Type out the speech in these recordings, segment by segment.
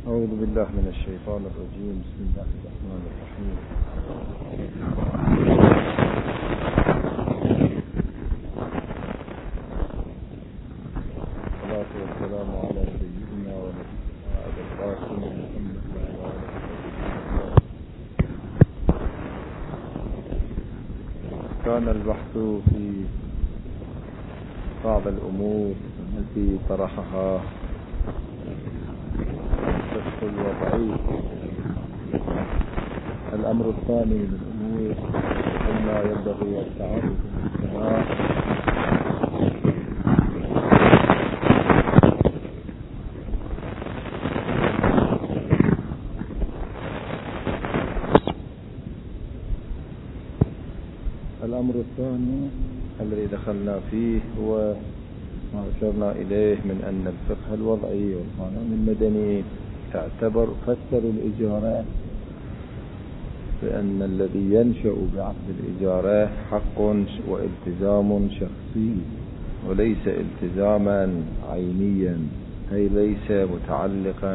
أعوذ بالله من الشيطان الرجيم. بسم الله الرحمن الرحيم. الصلاة والسلام على سيدنا ونبينا أبي القاسم محمد وعلى آله. كان البحث في بعض الأمور التي طرحها الوضعي. الأمر الثاني من الأمور قلنا ينبغي التعرف بالاجتماع الأمر الثاني الذي دخلنا فيه هو ما أشرنا إليه من أن الفقه الوضعي والقانون المدني فسروا الإجارة بأن الذي ينشأ بعقد الإجارة حق والتزام شخصي وليس التزاما عينيا، أي ليس متعلقا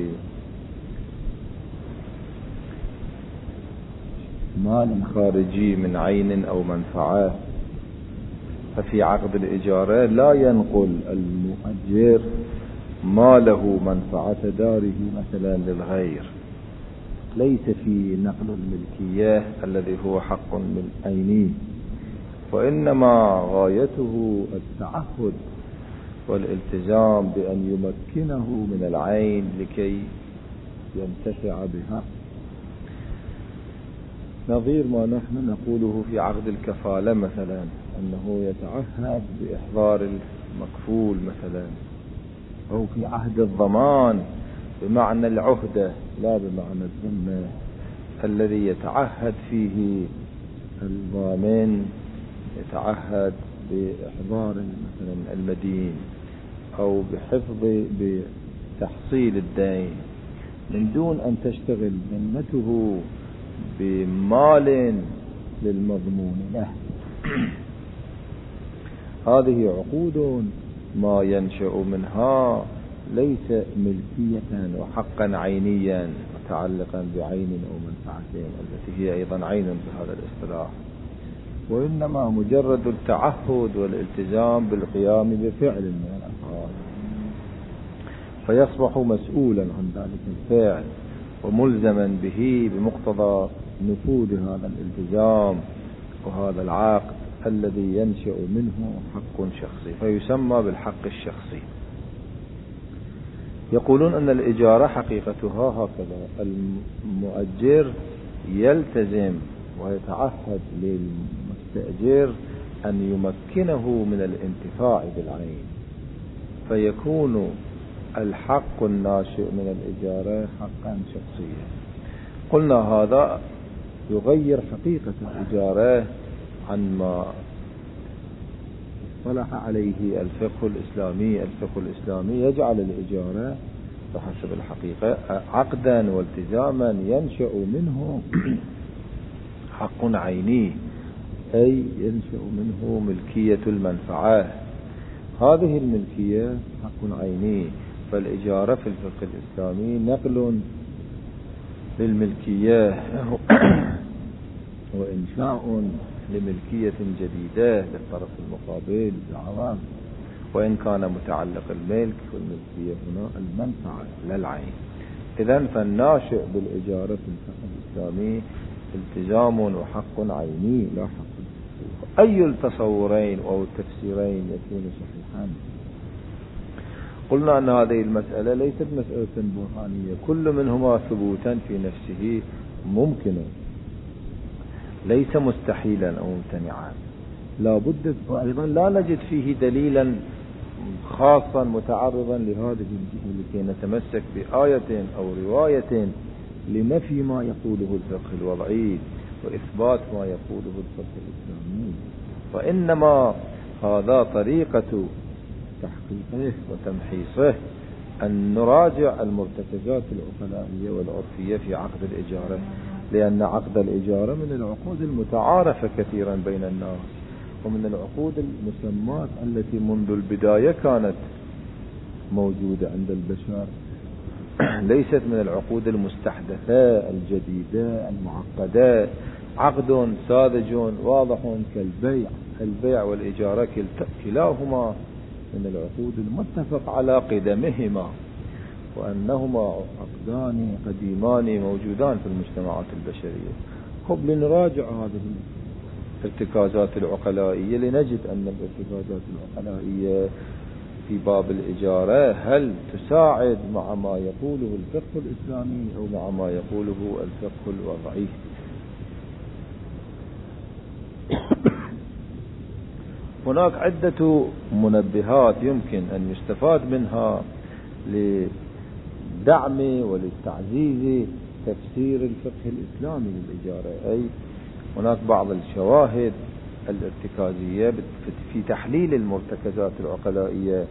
بمال خارجي من عين أو منفعة. ففي عقد الإجارة لا ينقل المؤجر ما له منفعة داره مثلا للغير، ليس في نقل الملكية الذي هو حق عيني، وإنما غايته التعهد والالتزام بأن يمكنه من العين لكي ينتفع بها، نظير ما نحن نقوله في عقد الكفالة مثلا، أنه يتعهد بإحضار المكفول مثلا، أو في عهد الضمان بمعنى العهدة لا بمعنى الذمة، الذي يتعهد فيه الضامن يتعهد بإحضار مثلا المدين أو بتحصيل الدين من دون أن تشتغل ذمته بمال للمضمون له. هذه عقود ما ينشأ منها ليس ملكية وحقا عينيا متعلقا بعين أو منفعتين التي هي أيضا عين بهذا الاصطلاح، وإنما مجرد التعهد والالتزام بالقيام بفعل من الأفعال، فيصبح مسؤولا عن ذلك الفعل وملزما به بمقتضى نفوذ هذا الالتزام وهذا العقد الذي ينشأ منه حق شخصي، فيسمى بالحق الشخصي. يقولون أن الإجارة حقيقتها هكذا: المؤجر يلتزم ويتعهد للمستأجر أن يمكنه من الانتفاع بالعين، فيكون الحق الناشئ من الإجارة حقا شخصيا. قلنا هذا يغير حقيقة الإجارة عن ما اصطلح عليه الفقه الإسلامي. الفقه الإسلامي يجعل الإجارة بحسب الحقيقة عقدا والتزاما ينشأ منه حق عيني، أي ينشأ منه ملكية المنفعة. هذه الملكية حق عيني، فالإجارة في الفقه الإسلامي نقل للملكية وإنشاء لملكية جديدة للطرف المقابل بالعوام، وإن كان متعلق الملك والملكية هنا المنفعة لا العين. إذن فالناشئ بالإجارة في الفقه الإسلامي التزام وحق عيني لا حق. أي التصورين أو التفسيرين يكون صحيحا؟ قلنا أن هذه المسألة ليست مسألة برهانية، كل منهما ثبوتا في نفسه ممكن، ليس مستحيلا أو ممتنعا، لا بد، وأيضا لا نجد فيه دليلا خاصا متعرضا لهذه الجهة لكي نتمسك بآية أو رواية لنفي ما يقوله الفقه الوضعي وإثبات ما يقوله الفقه الإسلامي، وإنما هذا طريقة تحقيقه وتمحيصه أن نراجع المرتكزات العقلائية والعرفية في عقد الإجارة، لأن عقد الإجارة من العقود المتعارفة كثيرا بين الناس، ومن العقود المسمات التي منذ البداية كانت موجودة عند البشر ليست من العقود المستحدثة الجديدة المعقدة، عقد ساذج واضح كالبيع والإجارة كلاهما من العقود المتفق على قدمهما، وأنهما عقدان قديمان موجودان في المجتمعات البشرية. لنراجع هذه الارتكازات العقلائية لنجد أن الارتكازات العقلائية في باب الإجارة هل تساعد مع ما يقوله الفقه الإسلامي أو مع ما يقوله الفقه الوضعي. هناك عدة منبهات يمكن أن يستفاد منها لدعم وللتعزيز تفسير الفقه الإسلامي للإجارة. أي هناك بعض الشواهد الارتكازية في تحليل المرتكزات العقلائية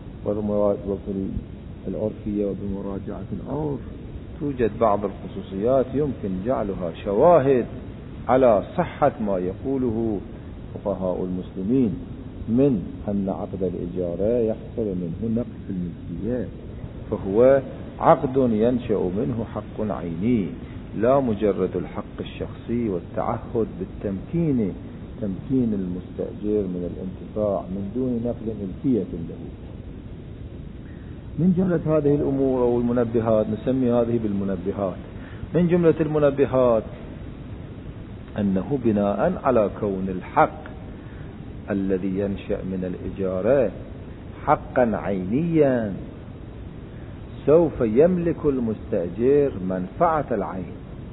العرفية وبمراجعة العرف. توجد بعض الخصوصيات يمكن جعلها شواهد على صحة ما يقوله فقهاء المسلمين من أن عقد الإجارة يحصل منه نقص الملكية، فهو عقد ينشأ منه حق عيني لا مجرد الحق الشخصي والتعهد بالتمكين، تمكين المستأجر من الانتفاع من دون نقل ملكية له. من جملة هذه الأمور أو المنبهات، نسمي هذه بالمنبهات، من جملة المنبهات أنه بناء على كون الحق الذي ينشأ من الإجارة حقا عينيا سوف يملك المستأجر منفعة العين.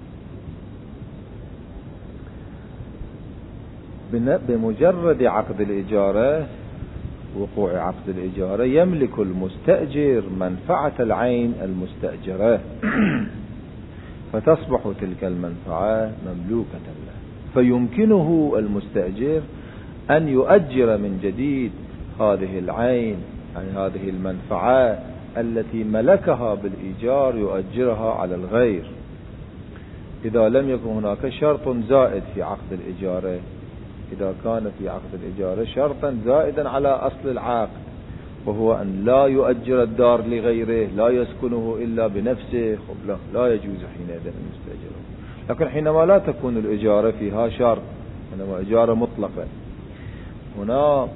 بمجرد عقد الإجارة، وقوع عقد الإجارة، يملك المستأجر منفعة العين المستأجرة فتصبح تلك المنفعة مملوكة له، فيمكنه المستأجر أن يؤجر من جديد هذه العين، يعني هذه المنفعة التي ملكها بالإيجار يؤجرها على الغير، إذا لم يكن هناك شرط زائد في عقد الإجارة. إذا كان في عقد الإجارة شرطا زائدا على أصل العقد، وهو أن لا يؤجر الدار لغيره، لا يسكنه إلا بنفسه، لا يجوز حينئذ المستأجر. لكن حينما لا تكون الإجارة فيها شرط، إنما إجارة مطلقة، هنا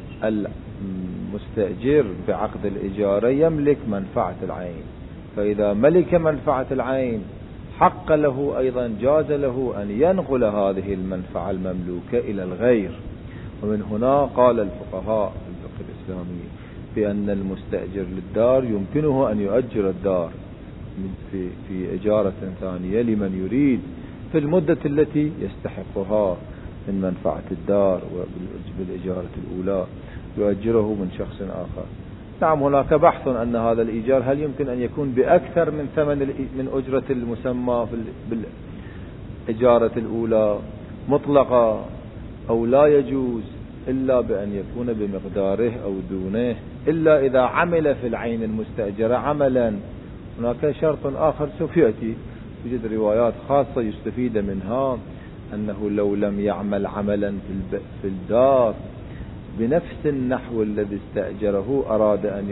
المستأجر بعقد الإجارة يملك منفعة العين، فإذا ملك منفعة العين حق له أيضا، جاز له أن ينقل هذه المنفعة المملوكة إلى الغير. ومن هنا قال الفقهاء الفقه الإسلامي بأن المستأجر للدار يمكنه أن يؤجر الدار في إجارة ثانية لمن يريد في المدة التي يستحقها من منفعة الدار، وبالإجارة الأولى يؤجره من شخص آخر. نعم، هناك بحث أن هذا الإيجار هل يمكن أن يكون بأكثر من ثمن من أجرة المسمى بالإجارة الأولى مطلقة، أو لا يجوز إلا بأن يكون بمقداره أو دونه، إلا إذا عمل في العين المستأجرة عملا. هناك شرط آخر سوف يأتي، يوجد روايات خاصة يستفيد منها أنه لو لم يعمل عملا في الدار بنفس النحو الذي استأجره أراد أن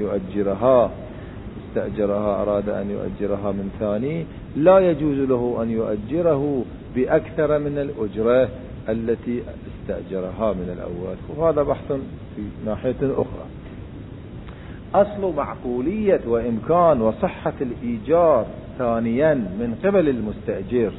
يؤجرها من ثاني، لا يجوز له أن يؤجره بأكثر من الأجرة التي استأجرها من الأول. وهذا بحث في ناحية أخرى. أصل معقولية وإمكان وصحة الإيجار ثانيا من قبل المستأجر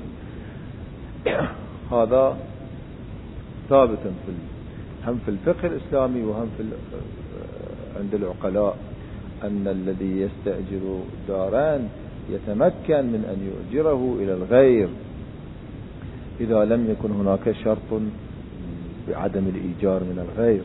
هذا ثابت هم في الفقه الإسلامي وهم عند العقلاء، أن الذي يستأجر داران يتمكن من أن يؤجره إلى الغير إذا لم يكن هناك شرط بعدم الإيجار من الغير.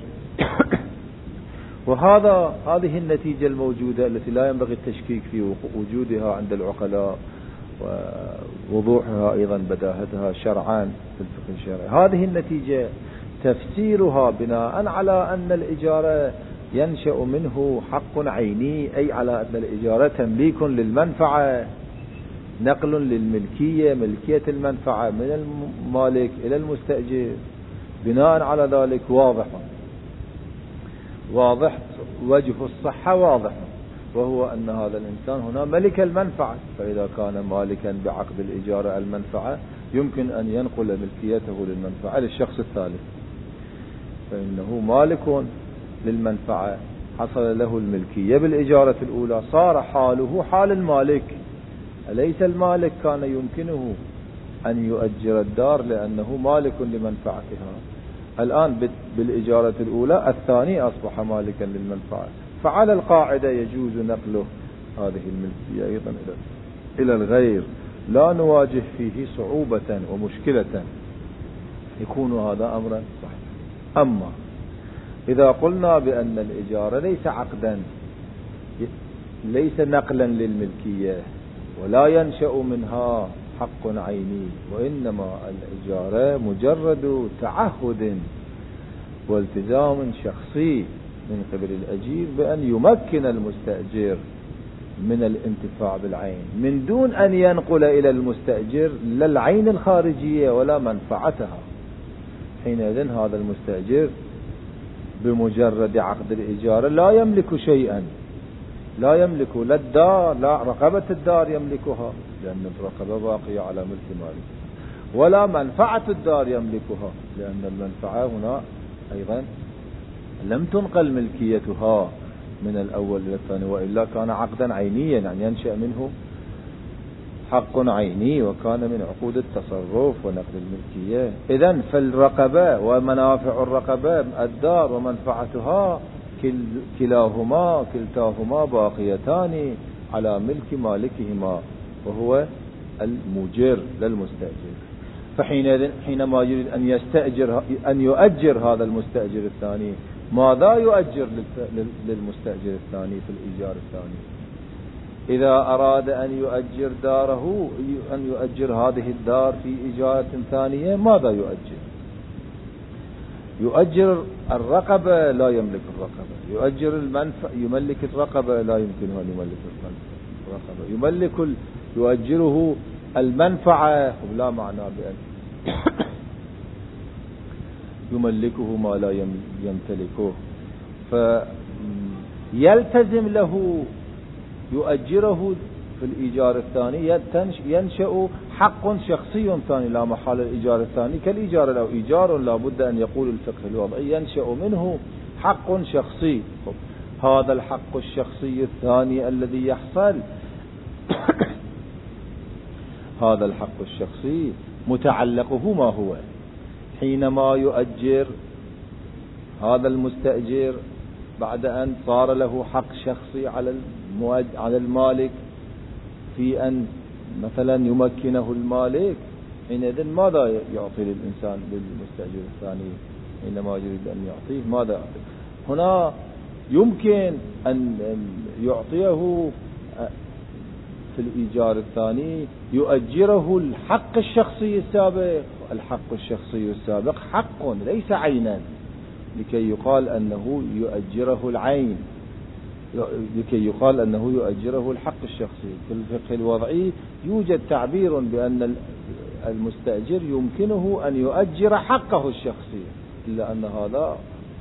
هذه النتيجة الموجودة التي لا ينبغي التشكيك في وجودها عند العقلاء، ووضوحها أيضا بداهتها شرعا في الفقه الشرعي. هذه النتيجة تفسيرها بناء على أن الإجارة ينشأ منه حق عيني، أي على أن الإجارة تمليك للمنفعة، نقل للملكية، ملكية المنفعة من المالك إلى المستأجر. بناء على ذلك واضح وجه الصحة واضح، وهو أن هذا الإنسان هنا ملك المنفعة، فإذا كان مالكا بعقد الإجارة المنفعة يمكن أن ينقل ملكيته للمنفعة للشخص الثالث، فإنه مالك للمنفعة حصل له الملكية بالإجارة الأولى، صار حاله حال المالك. أليس المالك كان يمكنه أن يؤجر الدار لأنه مالك لمنفعتها؟ الآن بالإجارة الأولى الثاني أصبح مالكا للمنفعة، فعلى القاعدة يجوز نقله هذه الملكية أيضا إلى الغير، لا نواجه فيه صعوبة ومشكلة، يكون هذا أمرا صحيح. أما إذا قلنا بأن الإجارة ليس عقدا، ليس نقلا للملكية، ولا ينشأ منها حق عيني، وإنما الإجارة مجرد تعهد والتزام شخصي من قبل الأجير بأن يمكن المستأجر من الانتفاع بالعين من دون أن ينقل إلى المستأجر لا العين الخارجية ولا منفعتها. حينئذ هذا المستأجر بمجرد عقد الإجارة لا يملك شيئا، لا يملك لا الدار، لا رقبة الدار يملكها لأن الرقبة باقية على ملك مالك، ولا منفعة الدار يملكها لأن المنفعة هنا أيضا لم تنقل ملكيتها من الأول إلى الثاني، وإلا كان عقدا عينيا يعني ينشأ منه حق عيني وكان من عقود التصرف ونقل الملكية. إذن فالرقبة ومنافع الرقبة الدار ومنفعتها كلتاهما باقيتان على ملك مالكهما وهو المجر للمستأجر. فحينئذ حينما يريد أن يؤجر هذا المستأجر الثاني، ماذا يؤجر للمستأجر الثاني في الإيجار الثاني؟ إذا أراد أن يؤجر داره، أن يؤجر هذه الدار في إيجارة ثانية، ماذا يؤجر؟ يؤجر الرقبة، لا يملك الرقبة. يؤجر يملك الرقبة، لا يمكنه أن يملك الرقبة. يؤجره المنفعة، لا معنى بأن يملكه ما لا يمتلكه، فيلتزم له يؤجره في الإيجار الثاني، ينشأ حق شخصي ثاني لا محال. الإيجار الثاني كالإيجار الأول، إيجار لا بد أن يقول الفقه الوضعي ينشأ منه حق شخصي. هذا الحق الشخصي الثاني الذي يحصل هذا الحق الشخصي متعلقه ما هو؟ حينما يؤجر هذا المستأجر بعد أن صار له حق شخصي على المالك في أن مثلا يمكنه المالك، حينئذ ماذا يعطي للإنسان للمستأجر الثاني حينما يريد أن يعطيه؟ ماذا يعطي؟ هنا يمكن أن يعطيه في الإيجار الثاني يؤجره الحق الشخصي السابق. الحق الشخصي السابق حق ليس عينا، لكي يقال أنه يؤجره العين، لكي يقال أنه يؤجره الحق الشخصي. في الفقه الوضعي يوجد تعبير بأن المستأجر يمكنه أن يؤجر حقه الشخصي، إلا أن هذا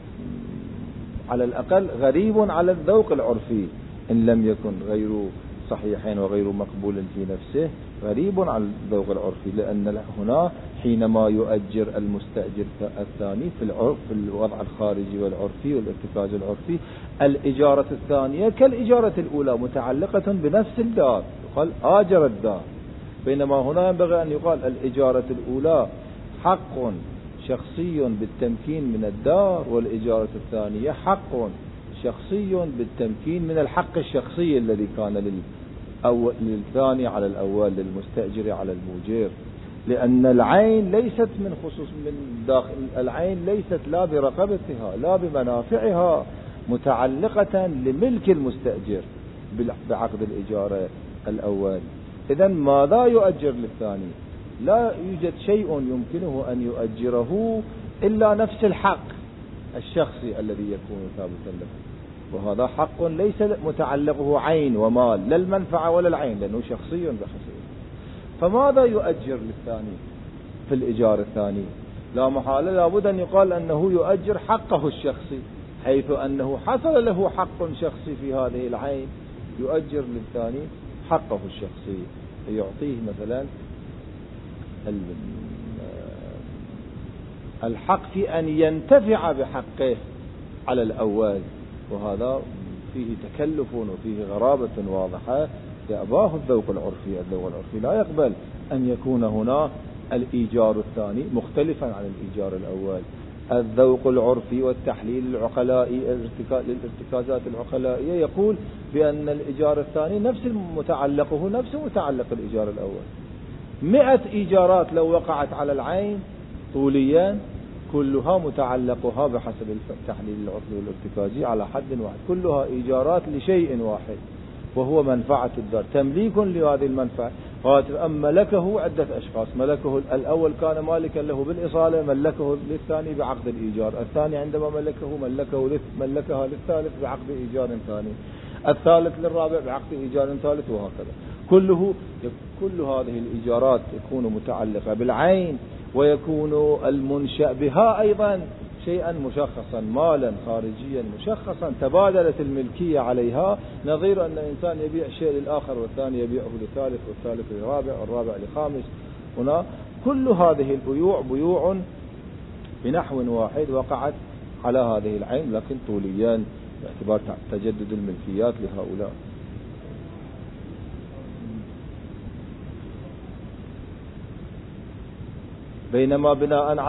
على الأقل غريب على الذوق العرفي، إن لم يكن غير صحيحين وغير مقبول في نفسه، غريب على الذوق العرفي، لأن هنا حينما يؤجر المستأجر الثاني في الوضع الخارجي والعرفي والارتكاز العرفي، الإجارة الثانية كالإجارة الأولى متعلقة بنفس الدار، يقال آجر الدار، بينما هنا ينبغي أن يقال الإجارة الأولى حق شخصي بالتمكين من الدار، والإجارة الثانية حق شخصي بالتمكين من الحق الشخصي الذي كان للثاني على الأول، للمستأجر على المؤجر. لأن العين ليست من خصوص من داخل، العين ليست لا برقبتها لا بمنافعها، متعلقة لملك المستأجر بعقد الإجارة الأول. إذن ماذا يؤجر للثاني؟ لا يوجد شيء يمكنه أن يؤجره إلا نفس الحق الشخصي الذي يكون ثابتا له، وهذا حق ليس متعلقه عين ومال، لا المنفعة ولا العين، لأنه شخصي بخصوص. فماذا يؤجر للثاني في الإيجار الثاني؟ لا محالة لابد أن يقال أنه يؤجر حقه الشخصي، حيث أنه حصل له حق شخصي في هذه العين يؤجر للثاني حقه الشخصي، يعطيه مثلا الحق في أن ينتفع بحقه على الأول، وهذا فيه تكلف وفيه غرابة واضحة يأباه الذوق العرفي. الذوق العرفي لا يقبل أن يكون هنا الإيجار الثاني مختلفا عن الإيجار الأول. الذوق العرفي والتحليل العقلائي للارتكازات العقلائية يقول بأن الإيجار الثاني نفس متعلقه نفس متعلق الإيجار الأول. 100 إيجارات لو وقعت على العين طوليا كلها متعلقها بحسب التحليل العقلي والارتكازي على حد واحد، كلها إيجارات لشيء واحد وهو منفعة الدار، تمليك لهذه المنفعة. ملكه عدة أشخاص، ملكه الأول كان مالكا له بالإصالة، ملكه للثاني بعقد الإيجار، الثاني عندما ملكها للثالث بعقد إيجار ثاني، الثالث للرابع بعقد إيجار ثالث، وهكذا. كل هذه الإيجارات تكون متعلقة بالعين، ويكون المنشأ بها أيضا شيئا مشخصا، مالا خارجيا مشخصا تبادلت الملكية عليها، نظير أن الإنسان يبيع شيء للآخر والثاني يبيعه للثالث والثالث للرابع والرابع للخامس. هنا كل هذه البيوع بيوع بنحو واحد وقعت على هذه العين، لكن طوليا باعتبار تجدد الملكيات لهؤلاء. بينما بناء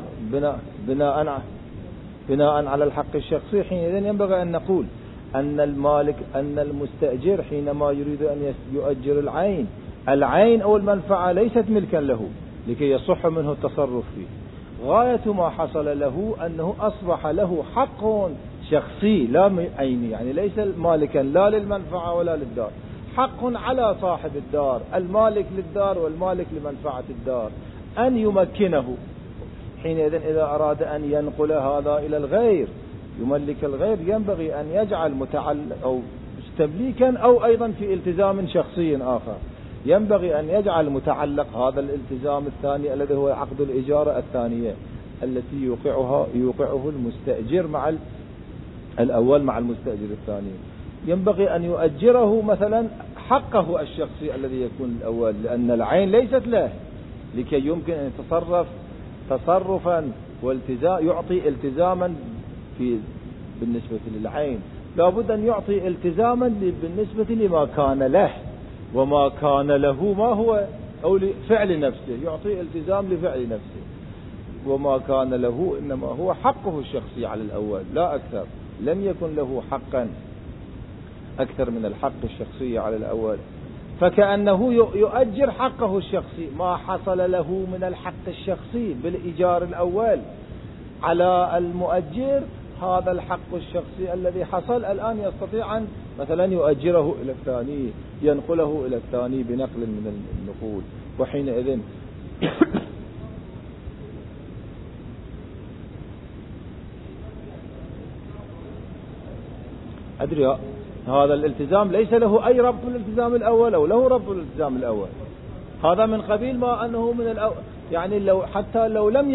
على الحق الشخصي حينئذ ينبغي أن نقول أن المستأجر حينما يريد أن يؤجر العين أو المنفعة ليست ملكا له لكي يصح منه التصرف فيه. غاية ما حصل له أنه أصبح له حق شخصي لا عيني، يعني ليس مالكا لا للمنفعة ولا للدار، حق على صاحب الدار، المالك للدار والمالك لمنفعة الدار، أن يمكنه. حينئذ إذا أراد أن ينقل هذا إلى الغير يملك الغير، ينبغي أن يجعل متعلق أو تمليكا أو أيضا في التزام شخصي آخر، ينبغي أن يجعل متعلق هذا الالتزام الثاني الذي هو عقد الإجارة الثانية التي يوقعه المستأجر مع الأول مع المستأجر الثاني، ينبغي أن يؤجره مثلا حقه الشخصي الذي يكون الأول، لأن العين ليست له، لكي يمكن أن يتصرف تصرفا والتزام يعطي التزاما بالنسبة للعين، لابد أن يعطي التزاما بالنسبة لما كان له، وما كان له ما هو أو لفعل نفسه، يعطي التزام لفعل نفسه، وما كان له إنما هو حقه الشخصي على الأول لا أكثر. لم يكن له حقا أكثر من الحق الشخصي على الأول، فكأنه يؤجر حقه الشخصي، ما حصل له من الحق الشخصي بالإيجار الأول على المؤجر، هذا الحق الشخصي الذي حصل الآن يستطيع أن مثلا يؤجره إلى الثاني، ينقله إلى الثاني بنقل من النقول. وحينئذ أدري هذا الالتزام ليس له أي ربط بالالتزام الأول أو له ربط بالالتزام الأول، هذا من قبيل ما أنه من الأول، يعني حتى لو لم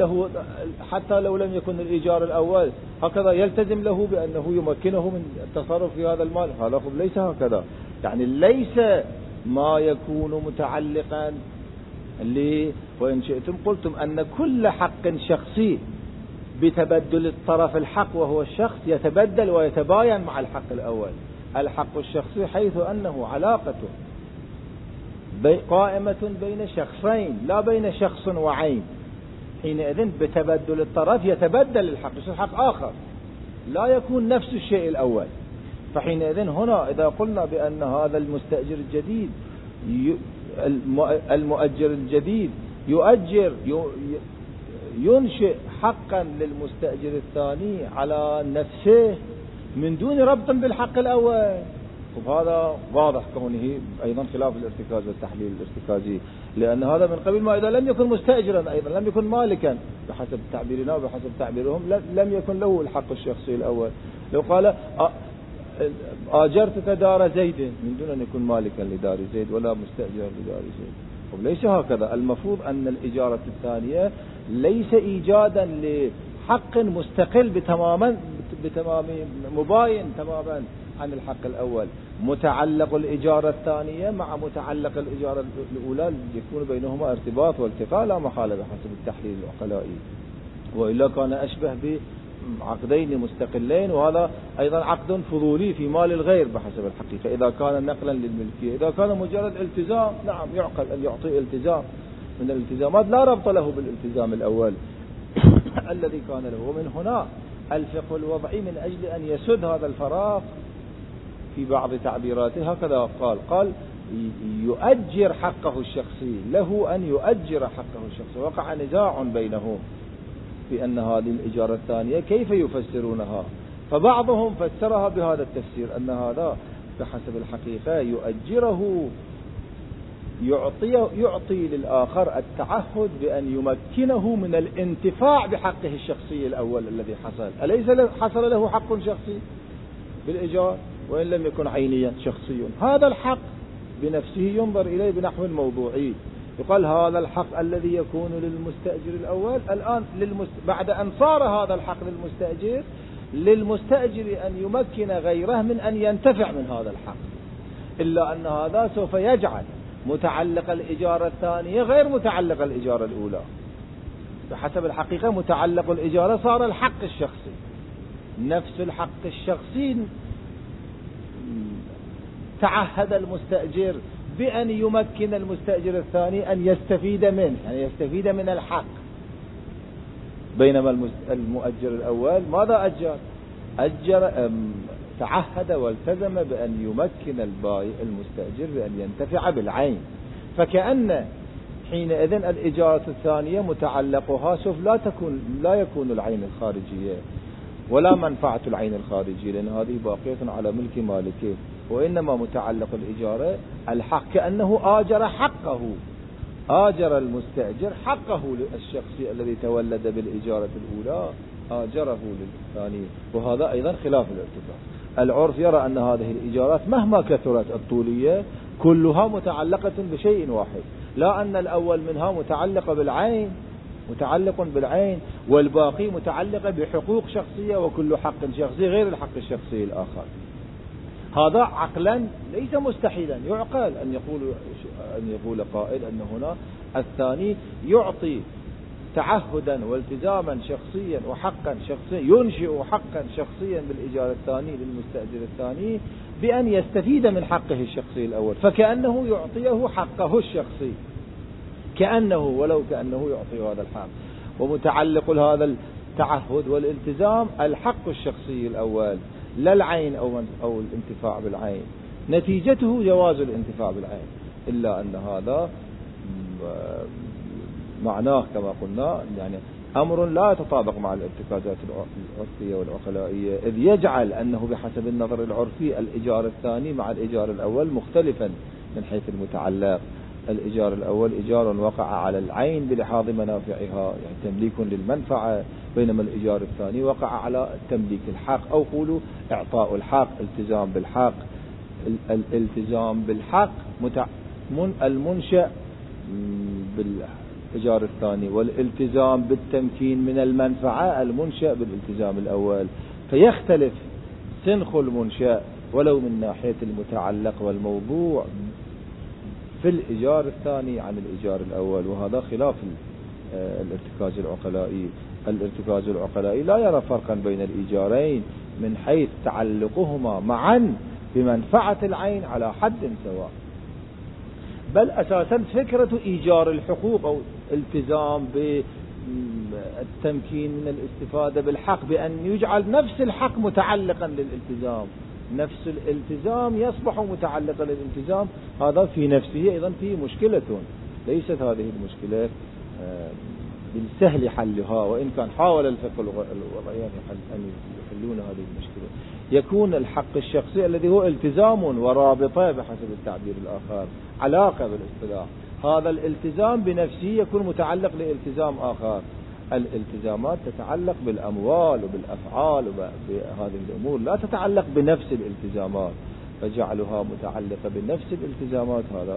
يكن الإيجار الأول هكذا يلتزم له بأنه يمكنه من التصرف في هذا المال، هذا ليس هكذا، يعني ليس ما يكون متعلقا وإن شئتم قلتم أن كل حق شخصي بتبدل الطرف الحق وهو الشخص يتبدل ويتباين مع الحق الأول. الحق الشخصي حيث أنه علاقته قائمة بين شخصين لا بين شخص وعين، حينئذ بتبدل الطرف يتبدل الحق، يصير حق آخر لا يكون نفس الشيء الأول. فحينئذ هنا إذا قلنا بأن هذا المستأجر الجديد المؤجر الجديد ينشئ حقا للمستأجر الثاني على نفسه من دون ربط بالحق الأول، وهذا واضح كونه أيضا خلاف الارتكاز والتحليل الارتكازي، لأن هذا من قبل ما إذا لم يكن مستأجرا أيضا لم يكن مالكا بحسب تعبيرنا وبحسب تعبيرهم، لم يكن له الحق الشخصي الأول. لو قال آجرتك دار زيد من دون أن يكون مالكا لدار زيد ولا مستأجرا لدار زيد، وليس هكذا. المفروض أن الإجارة الثانية ليس إيجادا لحق مستقل بتمام مباين تماما عن الحق الأول. متعلق الإجارة الثانية مع متعلق الإجارة الأولى يكون بينهما ارتباط والتقاء لا محالة بحسب التحليل العقلائي، وإلا كان أشبه بعقدين مستقلين، وهذا أيضا عقد فضولي في مال الغير بحسب الحقيقة إذا كان نقلا للملكية. إذا كان مجرد التزام نعم يعقل أن يعطي التزام من الالتزامات لا ربط له بالالتزام الأول الذي كان له. ومن هنا الفقه الوضعي من أجل أن يسد هذا الفراغ في بعض تعبيراته هكذا قال يؤجر حقه الشخصي، له أن يؤجر حقه الشخصي. وقع نزاع بينهم في أن هذه الإجارة الثانية كيف يفسرونها، فبعضهم فسرها بهذا التفسير أن هذا بحسب الحقيقة يؤجره يعطي للآخر التعهد بأن يمكنه من الانتفاع بحقه الشخصي الأول الذي حصل. أليس حصل له حق شخصي بالإيجار وإن لم يكن عينيا شخصي؟ هذا الحق بنفسه ينظر إليه بنحو موضوعي، يقال هذا الحق الذي يكون للمستأجر الأول الآن بعد أن صار هذا الحق للمستأجر أن يمكن غيره من أن ينتفع من هذا الحق، إلا أن هذا سوف يجعل متعلق الإجارة الثانية غير متعلق الإجارة الأولى. بحسب الحقيقة متعلق الإجارة صار الحق الشخصي، نفس الحق الشخصي تعهد المستأجر بأن يمكن المستأجر الثاني أن يستفيد منه، يعني يستفيد من الحق. بينما المؤجر الأول ماذا أجر تعهد والتزم بأن يمكن البائع المستأجر بأن ينتفع بالعين. فكأن حينئذ الإجارة الثانية متعلقها سوف لا يكون العين الخارجية ولا منفعة العين الخارجية، لأن هذه باقية على ملك مالكه، وإنما متعلق الإجارة الحق، كأنه آجر المستأجر حقه للشخص الذي تولد بالإجارة الأولى آجره للثاني. وهذا أيضا خلاف الارتباط. العرف يرى أن هذه الإجارات مهما كثرت الطولية كلها متعلقة بشيء واحد، لا أن الأول منها متعلق بالعين والباقي متعلقة بحقوق شخصية، وكل حق شخصي غير الحق الشخصي الآخر. هذا عقلا ليس مستحيلا، يعقل أن يقول قائل أن هنا الثاني يعطي تعهدا والتزاما شخصيا وحقا شخصيا، ينشئ حقا شخصيا بالإيجار الثاني للمستأجر الثاني بأن يستفيد من حقه الشخصي الأول، فكأنه يعطيه حقه الشخصي، ولو كأنه يعطي هذا الحق. ومتعلق هذا التعهد والالتزام الحق الشخصي الأول لا العين أو الانتفاع بالعين، نتيجته جواز الانتفاع بالعين، إلا أن هذا معناه كما قلنا يعني أمر لا يتطابق مع الارتكازات العرفية والعقلائية، إذ يجعل أنه بحسب النظر العرفي الإيجار الثاني مع الإيجار الأول مختلفا من حيث المتعلق. الإيجار الأول إيجار وقع على العين بلحاظ منافعها، يعني تمليك للمنفعة، بينما الإيجار الثاني وقع على تمليك الحق، أو قولوا إعطاء الحق، التزام بالحق. الالتزام بالحق المنشأ بالإيجار الثاني، والالتزام بالتمكين من المنفعة المنشأ بالالتزام الأول، فيختلف سنخ المنشأ ولو من ناحية المتعلق والموضوع في الإيجار الثاني عن الإيجار الأول، وهذا خلاف الارتكاز العقلائي. الارتكاز العقلائي لا يرى فرقا بين الإيجارين من حيث تعلقهما معا بمنفعة العين على حد سواء، بل أساسا فكرة إيجار الحقوق أو التزام بالتمكين من الاستفادة بالحق بأن يجعل نفس الحق متعلقا للالتزام، نفس الالتزام يصبح متعلقا للالتزام، هذا في نفسه أيضا فيه مشكلة، ليست هذه المشكلة بالسهل حلها، وإن كان حاول الفقه الوضعي أن يحلون هذه المشكلة. يكون الحق الشخصي الذي هو التزام ورابطة بحسب التعبير الآخر، علاقة بالاصطلاح، هذا الالتزام بنفسه يكون متعلق لالتزام آخر. الالتزامات تتعلق بالأموال وبالأفعال وبهذه الأمور، لا تتعلق بنفس الالتزامات، فجعلها متعلقة بنفس الالتزامات هذا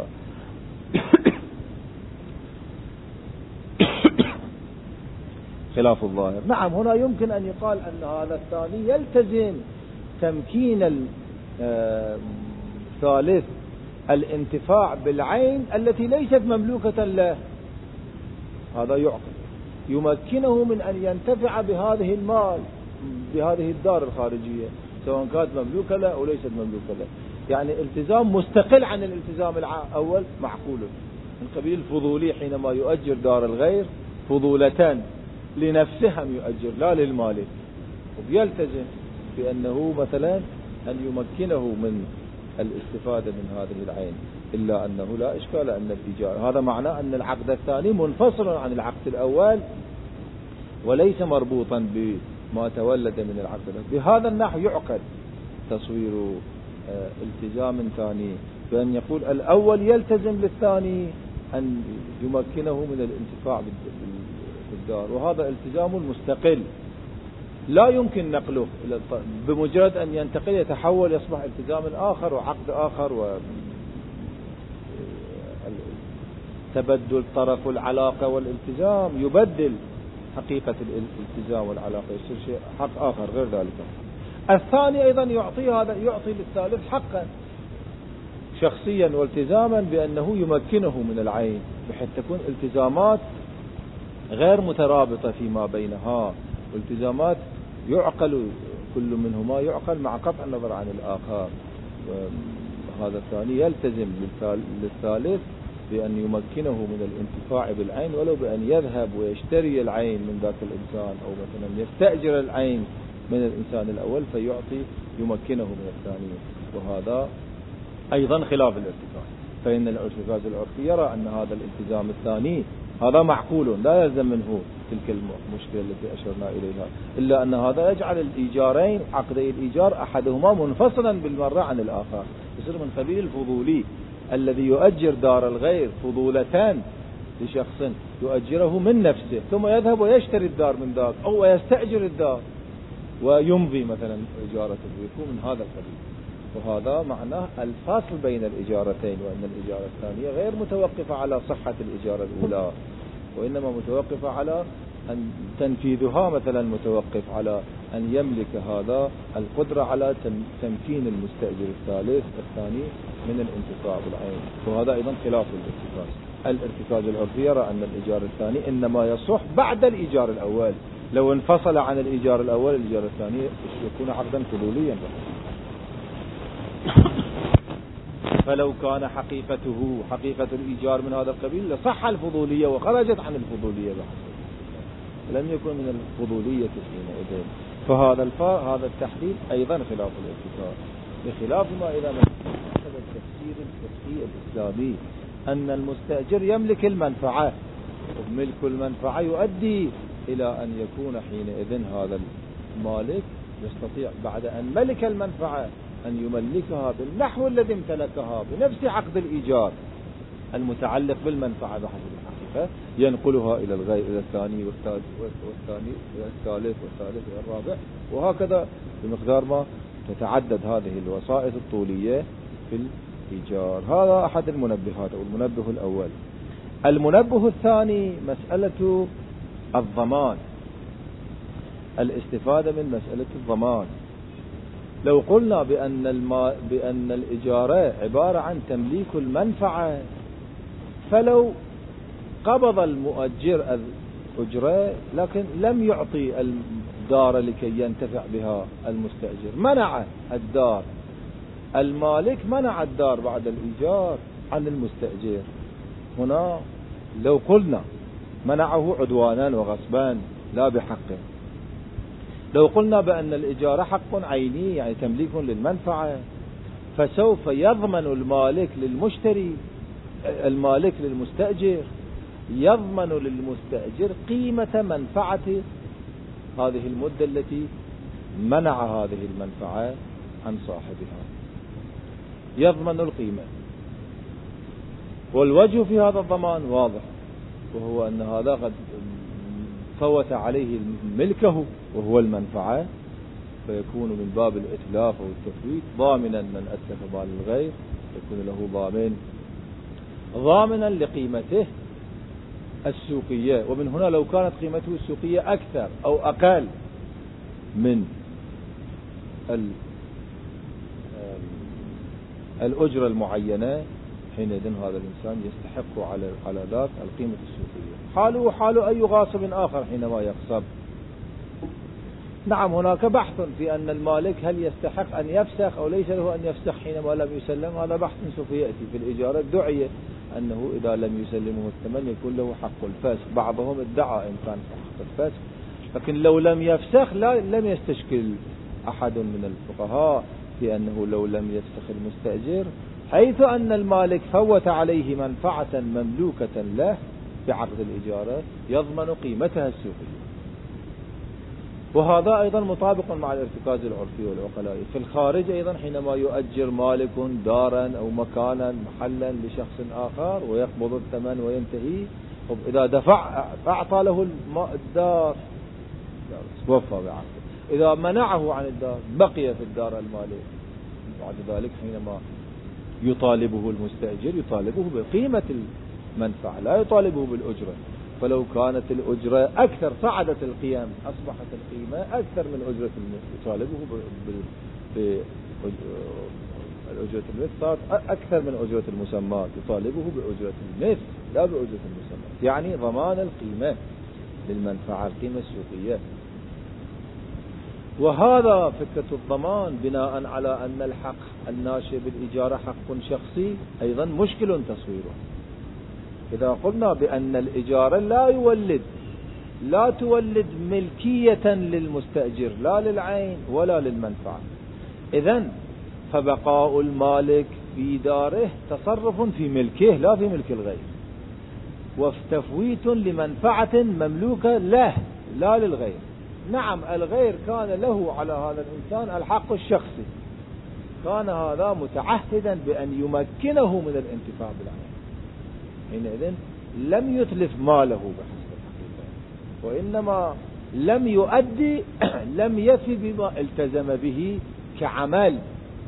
خلاف الظاهر. نعم هنا يمكن أن يقال أن هذا الثاني يلتزم تمكين ثالث الانتفاع بالعين التي ليست مملوكة له، هذا يعقل يمكنه من أن ينتفع بهذه المال بهذه الدار الخارجية سواء كانت مملوكة له أو ليست مملوكة له. يعني التزام مستقل عن الالتزام الأول معقول من قبيل الفضولي، حينما يؤجر دار الغير فضولة لنفسهم يؤجر لا للمالك، ويلتزم بأنه مثلا أن يمكنه من الاستفادة من هذه العين، إلا أنه لا إشكال أن الإيجار هذا معناه أن العقد الثاني منفصل عن العقد الأول وليس مربوطا بما تولد من العقد. بهذا النحو يعقد تصوير التزام ثاني بأن يقول الأول يلتزم للثاني أن يمكنه من الانتفاع بالدار، وهذا التزام مستقل لا يمكن نقله بمجرد أن ينتقل يتحول يصبح التزام آخر وعقد آخر وتبدل طرف العلاقة والالتزام يبدل حقيقة الالتزام والعلاقة، يصير شيء حق آخر غير ذلك. الثاني أيضا يعطي للثالث حقا شخصيا والتزاما بأنه يمكنه من العين، بحيث تكون التزامات غير مترابطة فيما بينها، والتزامات يعقل كل منهما يعقل مع قطع النظر عن الآخر. وهذا الثاني يلتزم للثالث بأن يمكنه من الانتفاع بالعين ولو بأن يذهب ويشتري العين من ذاك الإنسان أو مثلا يستأجر العين من الإنسان الأول فيعطي يمكنه من الثاني، وهذا أيضا خلاف الارتكاز. فإن الارتكاز العرفي يرى أن هذا الالتزام الثاني هذا معقول لا يلزم منه تلك المشكلة التي أشرنا إليها، إلا أن هذا يجعل الإيجارين عقدي الإيجار أحدهما منفصلا بالمرة عن الآخر، يصير من قبيل الفضولي الذي يؤجر دار الغير فضولتان لشخص يؤجره من نفسه ثم يذهب ويشتري الدار من ذاك أو يستأجر الدار ويمضي مثلا إجارته ويكون من هذا القبيل. وهذا معناه الفاصل بين الإجارتين، وأن الإجارة الثانية غير متوقفة على صحة الإجارة الأولى، وإنما متوقفة على أن تنفيذها مثلا متوقف على أن يملك هذا القدرة على تمكين المستأجر الثاني من الانتفاع بالعين، وهذا أيضا خلاف الارتكاز. الارتكاز العرفي يرى أن الإيجار الثاني إنما يصح بعد الإيجار الأول، لو انفصل عن الإيجار الأول الإيجار الثاني يكون عقدا فضوليا، فلو كان حقيقة الإيجار من هذا القبيل لصح الفضولية وخرجت عن الفضولية بحسب، لم يكن من الفضولية حينئذ. فهذا التحديد أيضا خلاف الارتكاز، بخلاف ما إذا نأخذ التفسير الفقهي الإسلامي أن المستأجر يملك المنفعة، وملك المنفعة يؤدي إلى أن يكون حينئذ هذا المالك يستطيع بعد أن ملك المنفعة أن يملكها بالنحو الذي امتلكها بنفس عقد الإيجار المتعلق بالمنفعة بحسب الحقيقة، ينقلها إلى الغير إلى الثاني والثاني إلى الثالث والثالث إلى الرابع، وهكذا بمقدار ما تتعدد هذه الوسائط الطولية في الإيجار. هذا أحد المنبهات أو المنبه الأول. المنبه الثاني مسألة الضمان، الاستفادة من مسألة الضمان. لو قلنا بأن الإجارة عبارة عن تمليك المنفعة، فلو قبض المؤجر الأجرة لكن لم يعطي الدار لكي ينتفع بها المستأجر، منع الدار، المالك منع الدار بعد الإيجار عن المستأجر، هنا لو قلنا منعه عدوانا وغصبا لا بحقه. لو قلنا بأن الإجارة حق عيني يعني تمليك للمنفعة، فسوف يضمن المالك للمستأجر يضمن للمستأجر قيمة منفعة هذه المدة التي منع هذه المنفعة عن صاحبها، يضمن القيمة. والوجه في هذا الضمان واضح، وهو أن هذا قد فوت عليه ملكه وهو المنفعة، فيكون من باب الإتلاف أو التفويت ضامنا من أتلف مال الغير، يكون له ضامنا لقيمته السوقية. ومن هنا لو كانت قيمته السوقية أكثر أو أقل من الأجرة المعينة، حينئذ هذا الإنسان يستحق على ذات القيمة السوقية. حاله حال أي غاصب آخر حينما يغصب. نعم هناك بحث في أن المالك هل يستحق أن يفسخ أو ليس له أن يفسخ حينما لم يسلم، هذا بحث سوف يأتي في الإجارة. دعية أنه إذا لم يسلمه الثمن يكون له حق الفسخ، بعضهم ادعى إمكان حق الفسخ، لكن لو لم يفسخ لم يستشكل أحد من الفقهاء في أنه لو لم يفسخ المستأجر، حيث أن المالك فوت عليه منفعة مملوكة له بعقد الإجارة يضمن قيمتها السوقية. وهذا أيضا مطابق مع الارتكاز العرفي والعقلائي. في الخارج أيضا حينما يؤجر مالك دارا أو مكانا محلا لشخص آخر ويقبض الثمن وينتهي، إذا دفع أعطى له الدار وفى بعقده، إذا منعه عن الدار بقي في الدار المالك. بعد ذلك حينما يطالبه المستأجر يطالبه بقيمة المنفعة، لا يطالبه بالأجرة. فلو كانت الأجرة أكثر صعدت القيم، أصبحت القيمة أكثر من أجرة المثل، يطالبه بالأجرة المثل صارت أكثر من أجرة المسمى، يطالبه بأجرة المثل لا بأجرة المسمى، يعني ضمان القيمة للمنفعة، القيمة السوقية. وهذا فكرة الضمان بناء على أن الحق الناشئ بالإجارة حق شخصي أيضا مشكل تصويره. إذا قلنا بأن الإجارة لا تولد ملكية للمستأجر لا للعين ولا للمنفعة، إذن فبقاء المالك في داره تصرف في ملكه لا في ملك الغير، وتفويت لمنفعة مملوكة له لا للغير. نعم الغير كان له على هذا الإنسان الحق الشخصي، كان هذا متعهدا بأن يمكنه من الانتفاع بالعين، حينئذ لم يتلف ماله بحسب الحقيقة، وإنما لم يؤدي لم يفي بما التزم به كعمل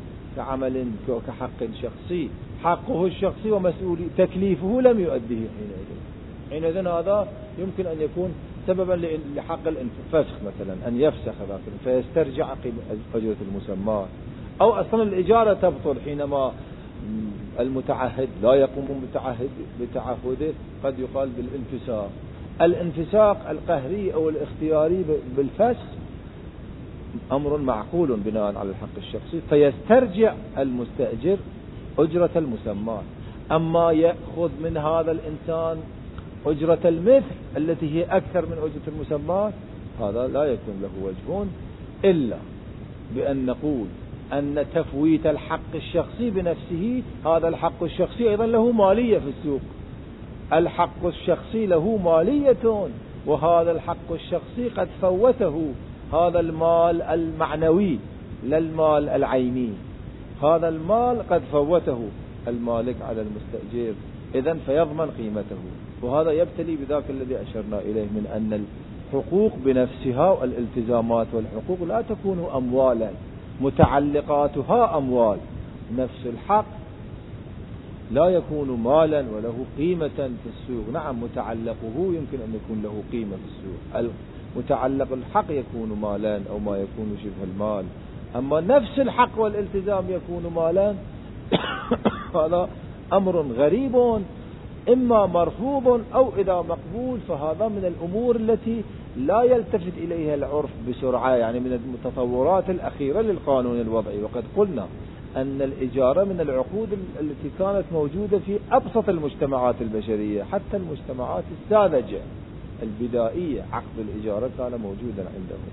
كحق شخصي، حقه الشخصي ومسؤولي تكليفه لم يؤديه حينئذ هذا يمكن أن يكون سببا لحق الفسخ مثلا، أن يفسخ ذاك فيسترجع أجرة المسمى، أو أصلا الإجارة تبطل حينما المتعهد لا يقوم بتعهده، قد يقال بالانفساق. الانفساق القهري أو الاختياري بالفسخ أمر معقول بناء على الحق الشخصي، فيسترجع المستأجر أجرة المسمى. أما يأخذ من هذا الإنسان أجرة المثل التي هي أكثر من أجرة المسمى، هذا لا يكون له وجه إلا بأن نقول أن تفويت الحق الشخصي بنفسه، هذا الحق الشخصي أيضا له مالية في السوق، الحق الشخصي له مالية، وهذا الحق الشخصي قد فوته هذا المال المعنوي لا المال العيني، هذا المال قد فوته المالك على المستأجر، إذن فيضمن قيمته. وهذا يبتلي بذاك الذي أشرنا إليه من أن الحقوق بنفسها والالتزامات والحقوق لا تكون أموالا، متعلقاتها أموال، نفس الحق لا يكون مالا وله قيمة في السوق. نعم متعلقه يمكن أن يكون له قيمة في السوق، متعلق الحق يكون مالا أو ما يكون شبه المال، أما نفس الحق والالتزام يكون مالا هذا أمر غريب، إما مرفوض أو إذا مقبول فهذا من الأمور التي لا يلتفت إليها العرف بسرعة، يعني من التطورات الأخيرة للقانون الوضعي. وقد قلنا أن الإجارة من العقود التي كانت موجودة في أبسط المجتمعات البشرية، حتى المجتمعات الساذجة البدائية عقد الإجارة كان موجودا عندهم.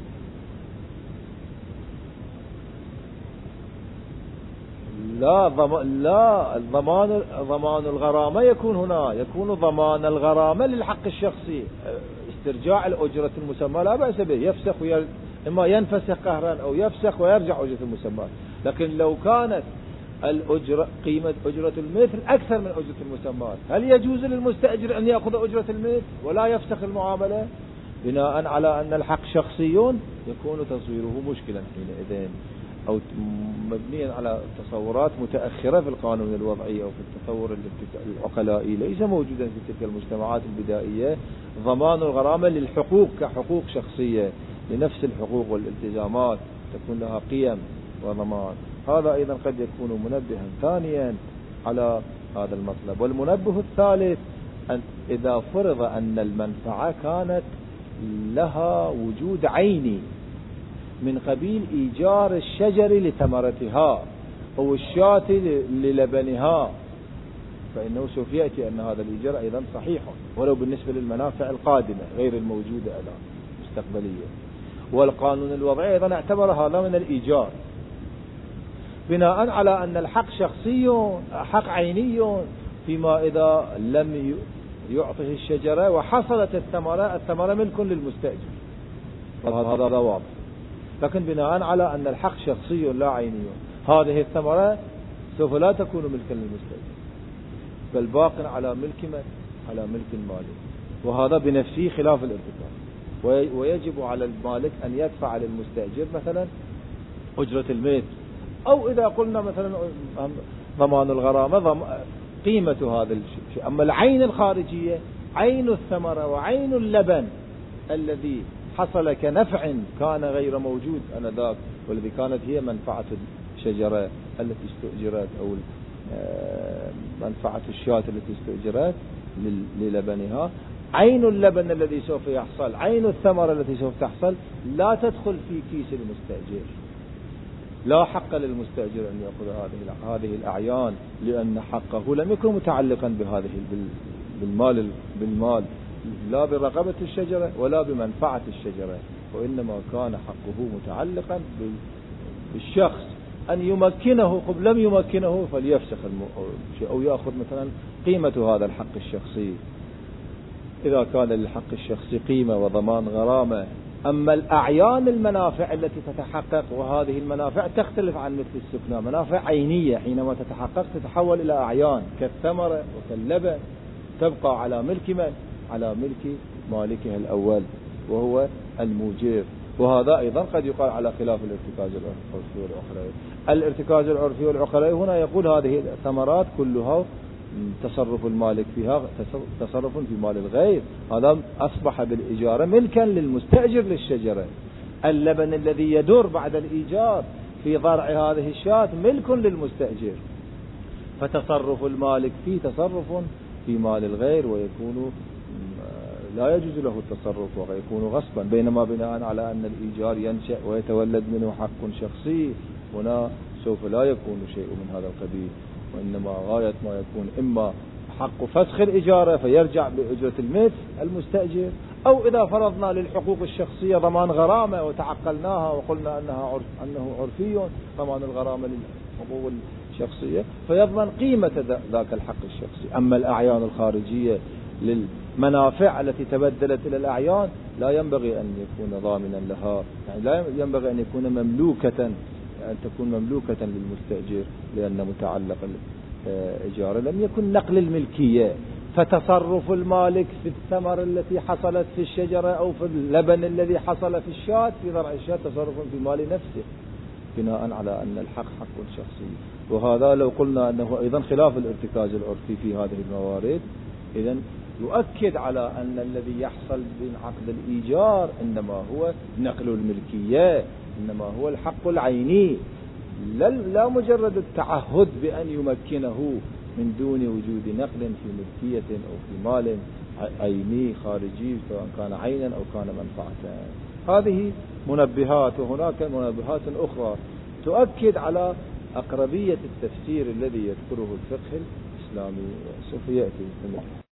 لا ضمان الغرامة يكون هنا، يكون ضمان الغرامة للحق الشخصي، استرجاع الأجرة المسمى لا بأس به، يفسخ إما ينفسخ قهرا أو يفسخ ويرجع أجرة المسمى. لكن لو كانت الأجرة قيمة أجرة المثل أكثر من أجرة المسمى، هل يجوز للمستأجر أن يأخذ أجرة المثل ولا يفسخ المعاملة؟ بناء على أن الحق شخصيون يكون تصويره مشكلا حينئذ، أو مبنيا على تصورات متأخرة في القانون الوضعي أو في التصور العقلائي ليس موجودا في تلك المجتمعات البدائية. ضمان الغرامة للحقوق كحقوق شخصية، لنفس الحقوق والالتزامات تكون لها قيم وضمان. هذا أيضا قد يكون منبها ثانيا على هذا المطلب. والمنبه الثالث أن إذا فرض أن المنفعة كانت لها وجود عيني من قبيل إيجار الشجر لثمرتها أو الشاة للبنها، فإنه سوف يأتي أن هذا الإيجار أيضا صحيح ولو بالنسبة للمنافع القادمة غير الموجودة الآن مستقبلية. والقانون الوضعي أيضا اعتبر هذا من الإيجار بناء على أن الحق شخصي حق عيني فيما إذا لم يعطه الشجرة وحصلت الثمرة ملك للمستأجر، هذا واضح. لكن بناء على أن الحق شخصي لا عيني، هذه الثمرة سوف لا تكون ملكا للمستأجر بل باق على ملك من؟ على ملك المالك، وهذا بنفسه خلاف الارتكاز. ويجب على المالك أن يدفع للمستأجر مثلا أجرة المثل، أو إذا قلنا مثلا ضمان الغرامة قيمة هذا الشيء. أما العين الخارجية عين الثمرة وعين اللبن الذي حصل كنفع كان غير موجود آنذاك، والذي كانت هي منفعة الشجرة التي استؤجرت أو منفعة الشاة التي استؤجرت للبنها، عين اللبن الذي سوف يحصل، عين الثمرة التي سوف تحصل لا تدخل في كيس المستأجر. لا حق للمستأجر أن يأخذ هذه الأعيان، لأن حقه لم يكن متعلقا بهذه بالمال لا برقبة الشجرة ولا بمنفعة الشجرة، وإنما كان حقه متعلقا بالشخص أن يمكنه. قبل لم يمكنه فليفسخ أو يأخذ مثلا قيمة هذا الحق الشخصي إذا كان للحق الشخصي قيمة وضمان غرامة. أما الأعيان المنافع التي تتحقق، وهذه المنافع تختلف عن مثل السكنى، منافع عينية حينما تتحقق تتحول إلى أعيان كالثمرة وكاللبن، تبقى على ملك من؟ على ملك مالكها الأول وهو الموجر. وهذا أيضا قد يقال على خلاف الارتكاز العرفي والعقلي. الارتكاز العرفي والعقلي هنا يقول هذه الثمرات كلها تصرف المالك فيها تصرف في مال الغير، هذا أصبح بالإجارة ملكا للمستأجر للشجرة. اللبن الذي يدور بعد الإيجار في ضرع هذه الشاة ملك للمستأجر، فتصرف المالك فيه تصرف في مال الغير، ويكون لا يجوز له التصرف ويكون غصبا. بينما بناء على أن الإيجار ينشأ ويتولد منه حق شخصي، هنا سوف لا يكون شيء من هذا القبيل، وإنما غاية ما يكون إما حق فسخ الإجارة فيرجع بأجرة المثل المستأجر، أو إذا فرضنا للحقوق الشخصية ضمان غرامة وتعقلناها وقلنا أنه عرفي ضمان الغرامة للحقوق الشخصية فيضمن قيمة ذاك الحق الشخصي. أما الأعيان الخارجية للمنافع التي تبدلت إلى الأعيان لا ينبغي أن يكون ضامنا لها، يعني لا ينبغي أن يكون أن تكون مملوكة للمستأجر، لأن متعلق الإجارة لم يكن نقل الملكية. فتصرف المالك في الثمر التي حصلت في الشجرة أو في اللبن الذي حصل في الشاة في ضرع الشاة تصرف في مال نفسه، بناء على أن الحق حق شخصي. وهذا لو قلنا أنه أيضا خلاف الارتكاز العرفي في هذه الموارد، إذن يؤكد على أن الذي يحصل من عقد الإيجار إنما هو نقل الملكية، إنما هو الحق العيني، لا مجرد التعهد بأن يمكنه من دون وجود نقل في ملكية أو في مال عيني خارجي، سواء كان عينا أو كان منفعة. هذه منبهات، وهناك منبهات أخرى تؤكد على أقربية التفسير الذي يذكره الفقه الإسلامي، سوف يأتي.